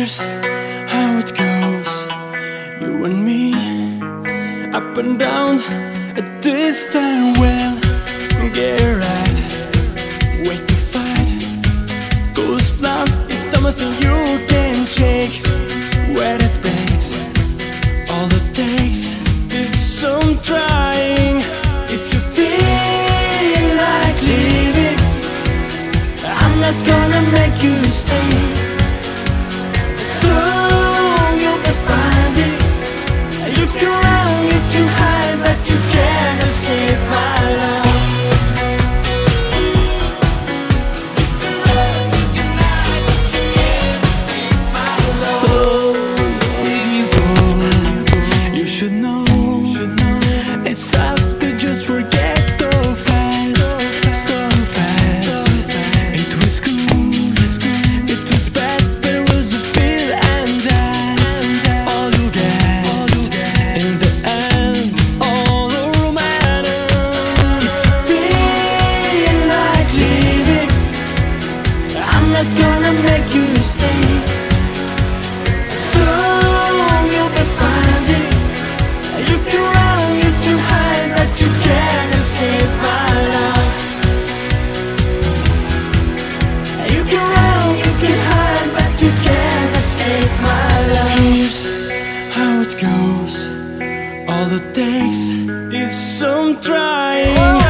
Here's how it goes. You and me, up and down at this time. Well, get right, wait to fight. Cause love is something you can shake. Where it breaks, all it takes is some trying. If you feel like leaving, I'm not gonna make you stay. So you'll be finding, you can run, you can hide, but you can't escape my love. So if you go, you should know it's hard to just forget so fast, so fast. It was good, it was bad, there was a feel, and that's all you get. In the end, all over matter. If you feel like leaving, I'm not gonna make you stay. So you'll be finding, you can run, you can hide, but you can't escape my love. You can run, you can hide, but you can't escape my love. Here's how it goes. All it takes is some trying.